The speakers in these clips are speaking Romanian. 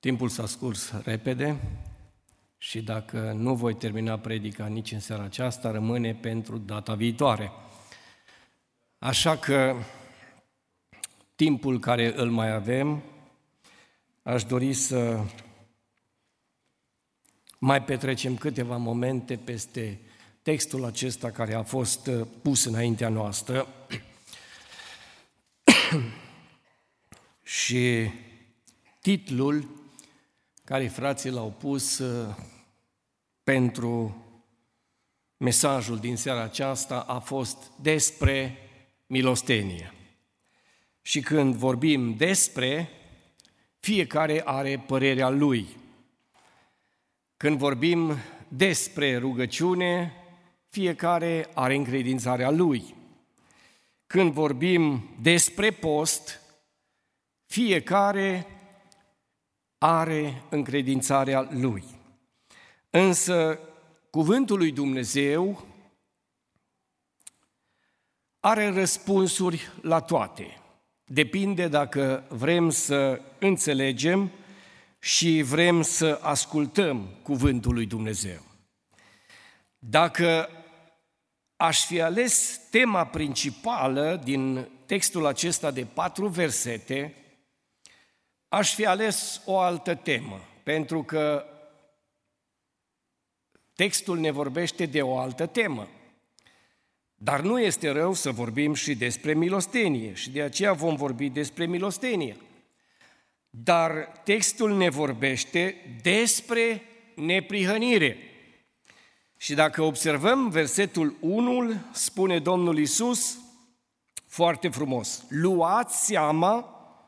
Timpul s-a scurs repede și dacă nu voi termina predica nici în seara aceasta, rămâne pentru data viitoare. Așa că timpul care îl mai avem, aș dori să mai petrecem câteva momente peste textul acesta care a fost pus înaintea noastră și titlul care frații l-au pus pentru mesajul din seara aceasta a fost despre milostenie. Și când vorbim despre, fiecare are părerea lui. Când vorbim despre rugăciune, fiecare are încredințarea lui. Când vorbim despre post, fiecare are încredințarea lui. Însă, cuvântul lui Dumnezeu are răspunsuri la toate. Depinde dacă vrem să înțelegem și vrem să ascultăm cuvântul lui Dumnezeu. Dacă aș fi ales tema principală din textul acesta de 4 versete, aș fi ales o altă temă, pentru că textul ne vorbește de o altă temă. Dar nu este rău să vorbim și despre milostenie și de aceea vom vorbi despre milostenie. Dar textul ne vorbește despre neprihănire. Și dacă observăm versetul 1, spune Domnul Iisus foarte frumos: luați seama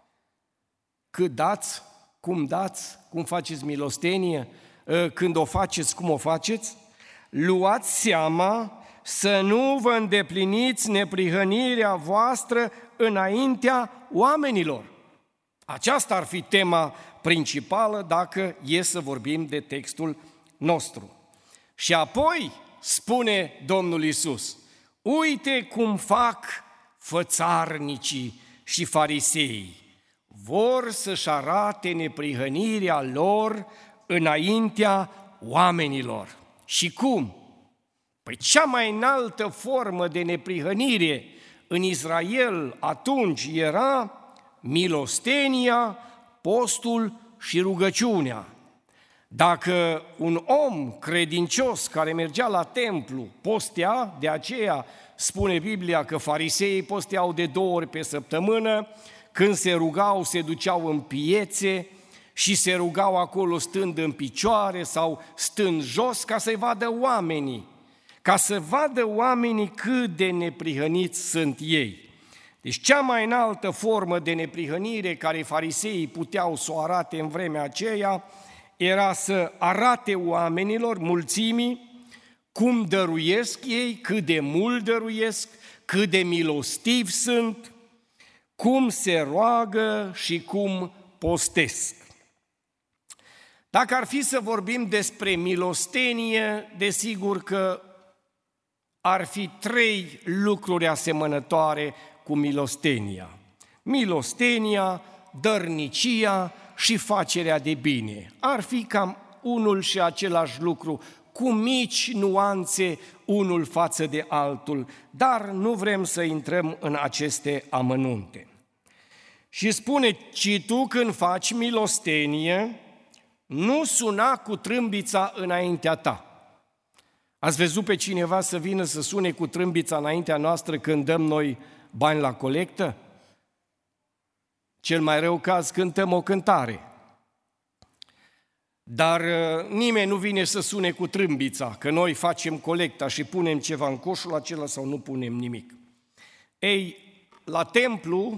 cât dați, cum faceți milostenie, când o faceți, cum o faceți, luați seama să nu vă îndepliniți neprihănirea voastră înaintea oamenilor. Aceasta ar fi tema principală dacă e să vorbim de textul nostru. Și apoi spune Domnul Iisus: uite cum fac fățarnicii și fariseii. Vor să-și arate neprihănirea lor înaintea oamenilor. Și cum? Păi cea mai înaltă formă de neprihănire în Israel atunci era milostenia, postul și rugăciunea. Dacă un om credincios care mergea la templu postea, de aceea spune Biblia că fariseii posteau de 2 ori pe săptămână, când se rugau, se duceau în piețe și se rugau acolo stând în picioare sau stând jos ca să-i vadă oamenii, ca să vadă oamenii cât de neprihăniți sunt ei. Deci cea mai înaltă formă de neprihănire care fariseii puteau să o arate în vremea aceea era să arate oamenilor, mulțimii, cum dăruiesc ei, cât de mult dăruiesc, cât de milostivi sunt, cum se roagă și cum postesc. Dacă ar fi să vorbim despre milostenie, desigur că ar fi 3 lucruri asemănătoare cu milostenia. Milostenia, dărnicia și facerea de bine. Ar fi cam unul și același lucru, cu mici nuanțe unul față de altul, dar nu vrem să intrăm în aceste amănunte. Și spune: ci tu când faci milostenie, nu suna cu trâmbița înaintea ta. Ați văzut pe cineva să vină să sune cu trâmbița înaintea noastră când dăm noi bani la colectă? Cel mai rău caz, cântăm o cântare. Dar nimeni nu vine să sune cu trâmbița, că noi facem colecta și punem ceva în coșul acela sau nu punem nimic. Ei, la templu,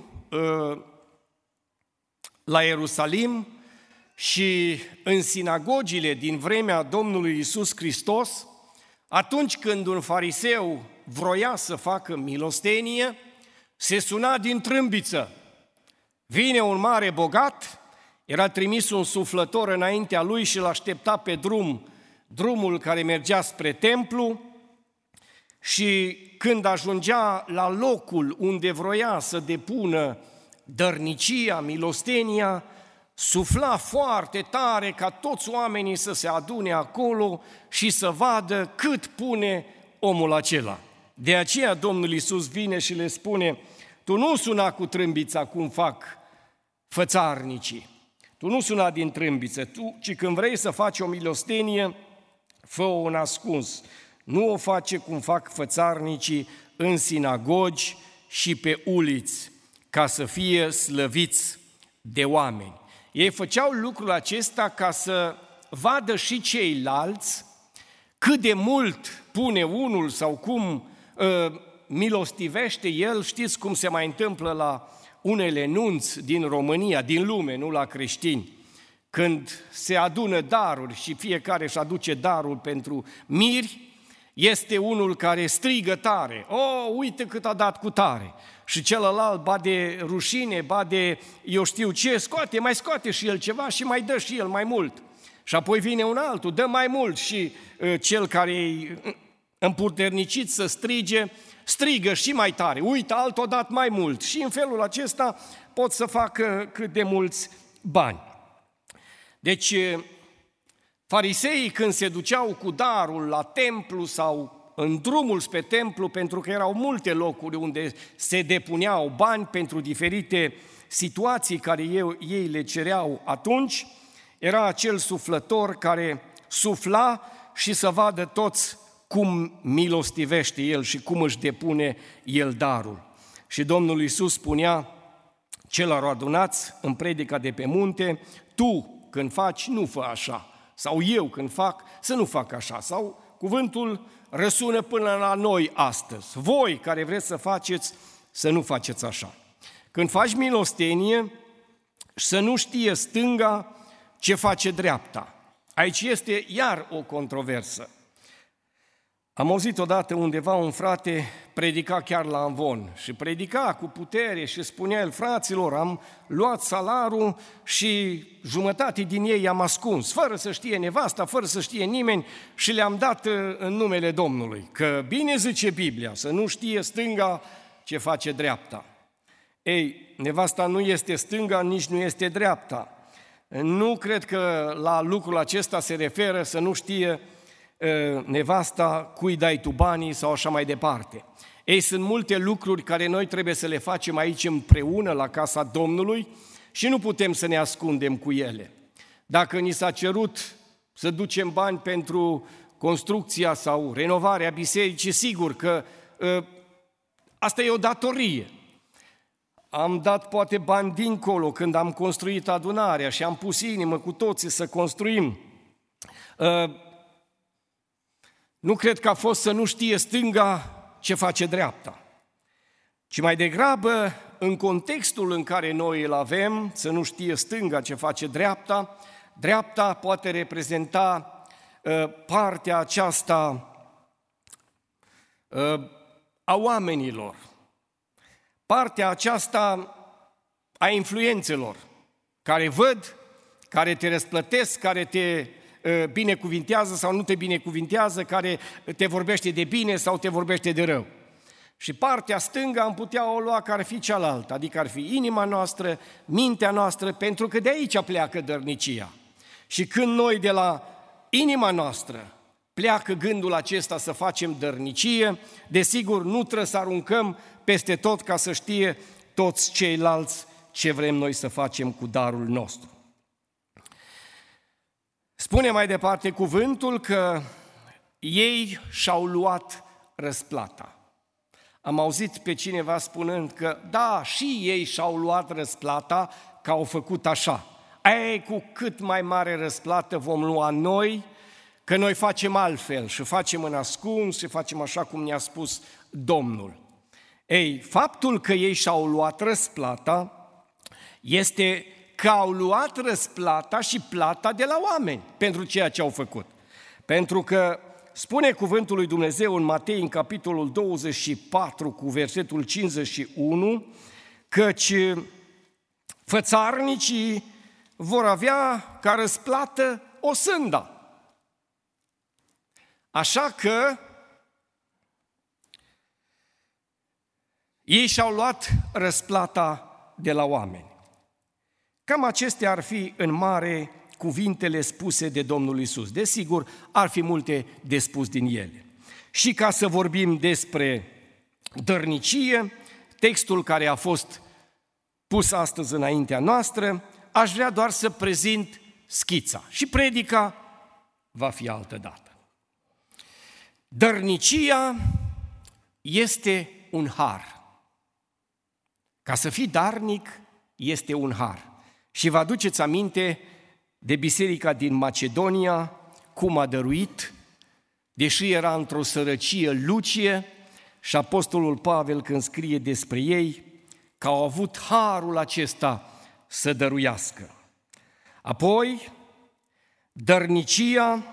la Ierusalim și în sinagogile din vremea Domnului Iisus Hristos, atunci când un fariseu vroia să facă milostenie, se suna din trâmbiță. Vine un mare bogat, era trimis un suflător înaintea lui și îl aștepta pe drumul care mergea spre templu, și când ajungea la locul unde vroia să depună dărnicia, milostenia, sufla foarte tare ca toți oamenii să se adune acolo și să vadă cât pune omul acela. De aceea Domnul Iisus vine și le spune: tu nu suna cu trâmbița cum fac fățarnicii, tu nu suna din trâmbiță, ci când vrei să faci o milostenie, fă-o în ascuns. Nu o face cum fac fățarnicii în sinagogi și pe uliți, ca să fie slăviți de oameni. Ei făceau lucrul acesta ca să vadă și ceilalți cât de mult pune unul sau cum milostivește el. Știți cum se mai întâmplă la unele nunți din România, din lume, nu la creștini, când se adună daruri și fiecare își aduce darul pentru miri, este unul care strigă tare: uite cât a dat cu tare! Și celălalt ba de rușine, ba de eu știu ce, mai scoate și el ceva și mai dă și el mai mult. Și apoi vine un altul, dă mai mult și cel care e împuternicit să strigă și mai tare: uite, altul a dat mai mult. Și în felul acesta pot să facă cât de mulți bani. Deci, fariseii când se duceau cu darul la templu sau în drumul spre templu, pentru că erau multe locuri unde se depuneau bani pentru diferite situații care ei le cereau atunci, era acel suflător care sufla și să vadă toți cum milostivește el și cum își depune el darul. Și Domnul Iisus spunea celor adunați în predica de pe munte: tu când faci, nu fă așa, sau eu când fac, să nu fac așa, sau cuvântul răsună până la noi astăzi: voi care vreți să faceți, să nu faceți așa. Când faci milostenie, să nu știe stânga ce face dreapta. Aici este iar o controversă. Am auzit odată undeva un frate predica chiar la amvon și predica cu putere și spunea el: fraților, am luat salarul și jumătate din ei am ascuns, fără să știe nevasta, fără să știe nimeni, și le-am dat în numele Domnului. Că bine zice Biblia, să nu știe stânga ce face dreapta. Ei, nevasta nu este stânga, nici nu este dreapta. Nu cred că la lucrul acesta se referă să nu știe nevasta cui dai tu banii sau așa mai departe. Ei, sunt multe lucruri care noi trebuie să le facem aici împreună la casa Domnului și nu putem să ne ascundem cu ele. Dacă ni s-a cerut să ducem bani pentru construcția sau renovarea bisericii, sigur că asta e o datorie. Am dat poate bani dincolo când am construit adunarea și am pus inimă cu toții să construim. Nu cred că a fost să nu știe stânga ce face dreapta, ci mai degrabă, în contextul în care noi îl avem, să nu știe stânga ce face dreapta, dreapta poate reprezenta partea aceasta a oamenilor, partea aceasta a influențelor, care văd, care te răsplătesc, care te binecuvintează sau nu te binecuvintează, care te vorbește de bine sau te vorbește de rău. Și partea stângă am putea o lua că ar fi cealaltă, adică ar fi inima noastră, mintea noastră, pentru că de aici pleacă dărnicia. Și când noi de la inima noastră pleacă gândul acesta să facem dărnicie, desigur nu trebuie să aruncăm peste tot ca să știe toți ceilalți ce vrem noi să facem cu darul nostru. Spune mai departe cuvântul că ei și-au luat răsplata. Am auzit pe cineva spunând că da, și ei și-au luat răsplata că au făcut așa. Ei, cu cât mai mare răsplată vom lua noi, că noi facem altfel și facem în ascuns și facem așa cum ne-a spus Domnul. Ei, faptul că ei și-au luat răsplata este că au luat răsplata și plata de la oameni pentru ceea ce au făcut. Pentru că spune cuvântul lui Dumnezeu în Matei, în capitolul 24, cu versetul 51, căci fățarnicii vor avea ca răsplată o sânda. Așa că ei și-au luat răsplata de la oameni. Cam acestea ar fi în mare cuvintele spuse de Domnul Iisus. Desigur, ar fi multe de spus din ele. Și ca să vorbim despre dărnicie, textul care a fost pus astăzi înaintea noastră, aș vrea doar să prezint schița și predica va fi altă dată. Dărnicia este un har. Ca să fii darnic este un har. Și vă aduceți aminte de biserica din Macedonia, cum a dăruit, deși era într-o sărăcie lucie, și apostolul Pavel când scrie despre ei, că au avut harul acesta să dăruiască. Apoi, dărnicia,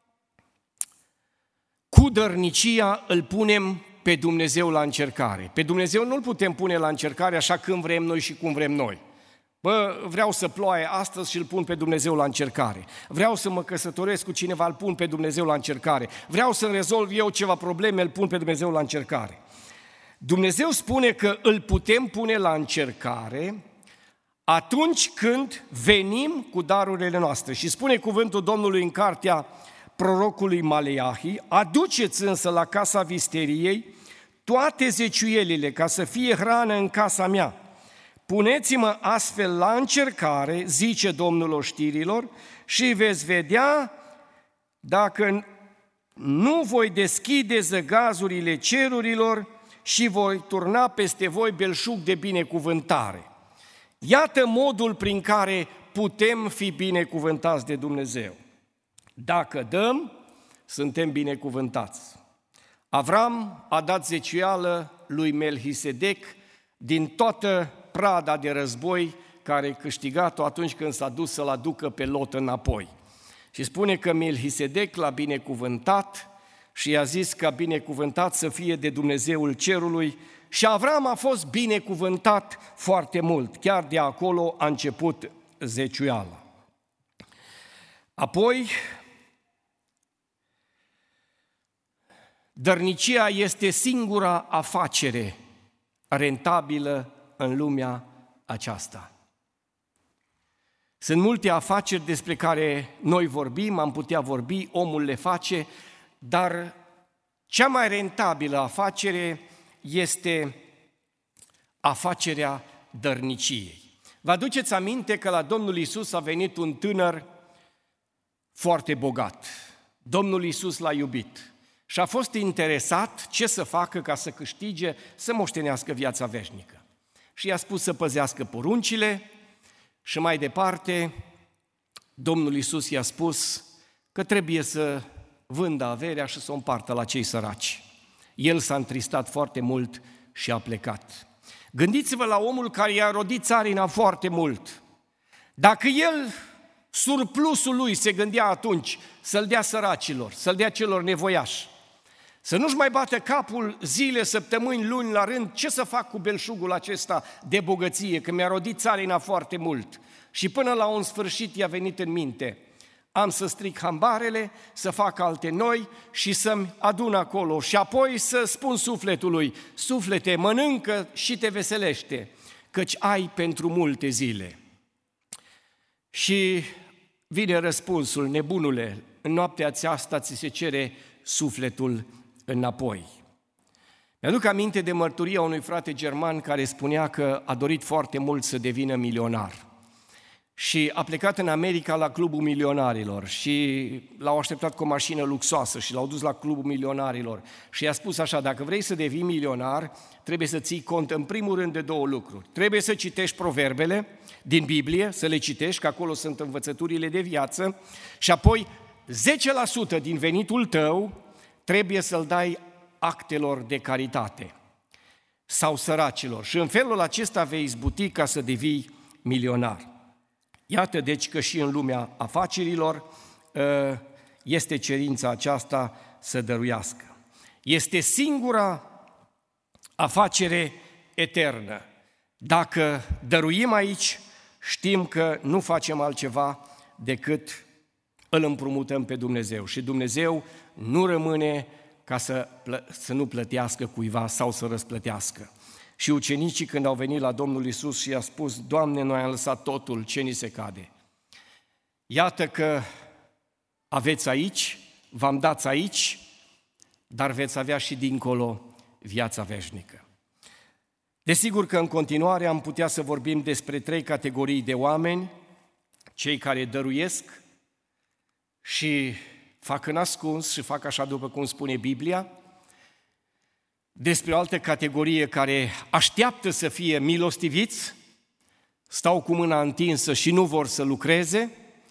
cu dărnicia îl punem pe Dumnezeu la încercare. Pe Dumnezeu nu îl putem pune la încercare așa când vrem noi și cum vrem noi. Vreau să ploaie astăzi și îl pun pe Dumnezeu la încercare. Vreau să mă căsătoresc cu cineva, îl pun pe Dumnezeu la încercare. Vreau să rezolv eu ceva probleme, îl pun pe Dumnezeu la încercare. Dumnezeu spune că îl putem pune la încercare atunci când venim cu darurile noastre. Și spune cuvântul Domnului în cartea prorocului Maleahi: aduceți însă la casa visteriei toate zeciuielile ca să fie hrană în casa mea. Puneți-mă astfel la încercare, zice Domnul oștirilor, și veți vedea dacă nu voi deschide zăgazurile cerurilor și voi turna peste voi belșug de binecuvântare. Iată modul prin care putem fi binecuvântați de Dumnezeu. Dacă dăm, suntem binecuvântați. Avram a dat zeciuială lui Melchisedec din toată prada de război care a câștigat-o atunci când s-a dus să-l aducă pe Lot înapoi. Și spune că Melchisedec l-a binecuvântat și i-a zis că binecuvântat să fie de Dumnezeul cerului, și Avram a fost binecuvântat foarte mult. Chiar de acolo a început zeciuiala. Apoi, dărnicia este singura afacere rentabilă în lumea aceasta. Sunt multe afaceri despre care noi vorbim, am putea vorbi, omul le face, dar cea mai rentabilă afacere este afacerea dărniciei. Vă aduceți aminte că la Domnul Iisus a venit un tânăr foarte bogat. Domnul Iisus l-a iubit și a fost interesat ce să facă ca să câștige, să moștenească viața veșnică. Și i-a spus să păzească poruncile și mai departe Domnul Iisus i-a spus că trebuie să vândă averea și să o împartă la cei săraci. El s-a întristat foarte mult și a plecat. Gândiți-vă la omul care i-a rodit țarina foarte mult. Dacă el, surplusul lui, se gândea atunci să-l dea săracilor, să-l dea celor nevoiași, să nu-și mai bată capul zile, săptămâni, luni la rând, ce să fac cu belșugul acesta de bogăție, că mi-a rodit țarina foarte mult. Și până la un sfârșit i-a venit în minte: am să stric hambarele, să fac alte noi și să-mi adun acolo. Și apoi să spun sufletului: suflete, mănâncă și te veselește, căci ai pentru multe zile. Și vine răspunsul: nebunule, în noaptea aceasta ți se cere sufletul înapoi. Mi-aduc aminte de mărturia unui frate german care spunea că a dorit foarte mult să devină milionar. Și a plecat în America la Clubul Milionarilor și l-au așteptat cu o mașină luxoasă și l-au dus la Clubul Milionarilor. Și i-a spus așa: dacă vrei să devii milionar, trebuie să ții cont în primul rând de două lucruri. Trebuie să citești proverbele din Biblie, să le citești, că acolo sunt învățăturile de viață, și apoi 10% din venitul tău trebuie să-l dai actelor de caritate sau săracilor. Și în felul acesta vei izbuti ca să devii milionar. Iată deci că și în lumea afacerilor este cerința aceasta să dăruiască. Este singura afacere eternă. Dacă dăruim aici, știm că nu facem altceva decât îl împrumutăm pe Dumnezeu. Și Dumnezeu nu rămâne ca să nu plătească cuiva sau să răsplătească. Și ucenicii, când au venit la Domnul Iisus și i-a spus: Doamne, noi am lăsat totul, ce ni se cade? Iată că aveți aici, v-am dat aici, dar veți avea și dincolo viața veșnică. Desigur că în continuare am putea să vorbim despre 3 categorii de oameni: cei care dăruiesc și fac în ascuns și fac așa după cum spune Biblia, despre o altă categorie care așteaptă să fie milostiviți, stau cu mâna întinsă și nu vor să lucreze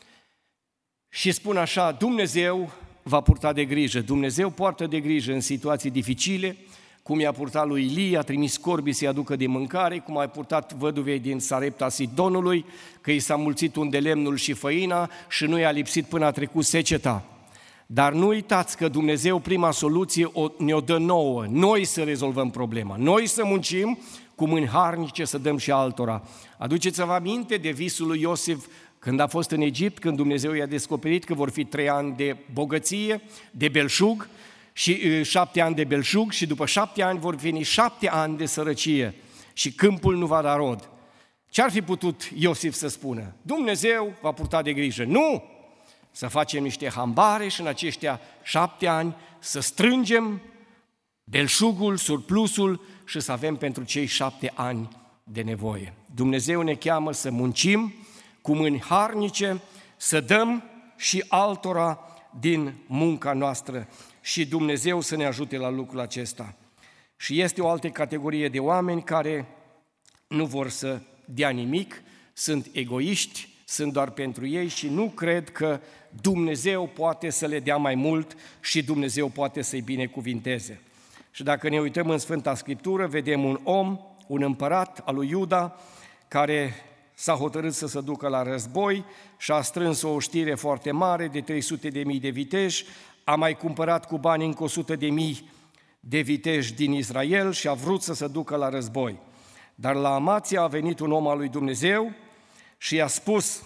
și spun așa: Dumnezeu va purta de grijă. Dumnezeu poartă de grijă în situații dificile, cum i-a purtat lui Ilie, a trimis corbii să-i aducă de mâncare, cum a purtat văduvei din Sarepta Sidonului, că i s-a mulțit unde lemnul și făina și nu i-a lipsit până a trecut seceta. Dar nu uitați că Dumnezeu prima soluție ne-o dă nouă, noi să rezolvăm problema, noi să muncim cu mâini harnice, să dăm și altora. Aduceți-vă aminte de visul lui Iosif când a fost în Egipt, când Dumnezeu i-a descoperit că vor fi 3 ani de bogăție, de belșug, și 7 ani de belșug și după 7 ani vor veni 7 ani de sărăcie și câmpul nu va da rod. Ce-ar fi putut Iosif să spună? Dumnezeu va purta de grijă. Nu! Să facem niște hambare și în aceștia 7 ani să strângem belșugul, surplusul și să avem pentru cei 7 ani de nevoie. Dumnezeu ne cheamă să muncim cu mâini harnice, să dăm și altora din munca noastră și Dumnezeu să ne ajute la lucrul acesta. Și este o altă categorie de oameni care nu vor să dea nimic, sunt egoiști, sunt doar pentru ei și nu cred că Dumnezeu poate să le dea mai mult și Dumnezeu poate să-i binecuvinteze. Și dacă ne uităm în Sfânta Scriptură, vedem un om, un împărat al lui Iuda, care s-a hotărât să se ducă la război și a strâns o oștire foarte mare de 300.000 de viteji, a mai cumpărat cu bani încă 100.000 de viteji din Israel și a vrut să se ducă la război. Dar la Amația a venit un om al lui Dumnezeu și i-a spus: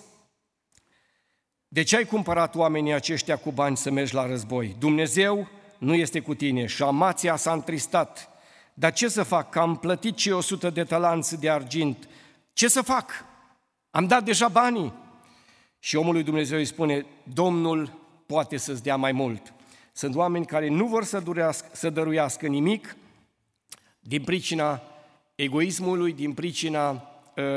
de ce ai cumpărat oamenii aceștia cu bani să mergi la război? Dumnezeu nu este cu tine. Și Amația s-a întristat. Dar ce să fac? Că am plătit cei 100 de talanți de argint. Ce să fac? Am dat deja banii. Și omul lui Dumnezeu îi spune: Domnul poate să-ți dea mai mult. Sunt oameni care nu vor să dăruiască nimic din pricina egoismului, din pricina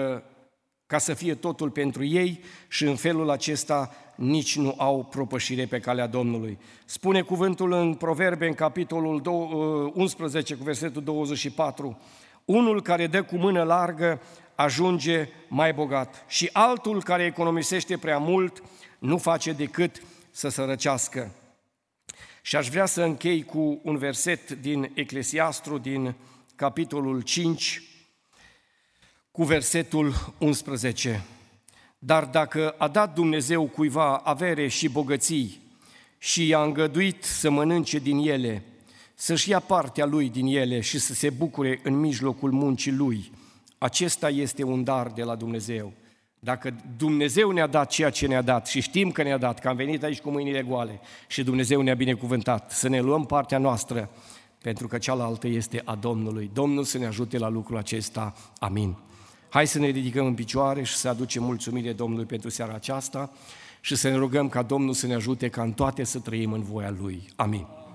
ca să fie totul pentru ei și în felul acesta nici nu au propășire pe calea Domnului. Spune cuvântul în Proverbe, în capitolul 11, cu versetul 24, unul care dă cu mână largă ajunge mai bogat și altul care economisește prea mult nu face decât să sărăcească. Și aș vrea să închei cu un verset din Eclesiastru, din capitolul 5, cu versetul 11. Dar dacă a dat Dumnezeu cuiva avere și bogății și i-a îngăduit să mănânce din ele, să-și ia partea lui din ele și să se bucure în mijlocul muncii lui, acesta este un dar de la Dumnezeu. Dacă Dumnezeu ne-a dat ceea ce ne-a dat și știm că ne-a dat, că am venit aici cu mâinile goale și Dumnezeu ne-a binecuvântat, să ne luăm partea noastră, pentru că cealaltă este a Domnului. Domnul să ne ajute la lucrul acesta. Amin. Hai să ne ridicăm în picioare și să aducem mulțumire Domnului pentru seara aceasta și să ne rugăm ca Domnul să ne ajute ca în toate să trăim în voia Lui. Amin.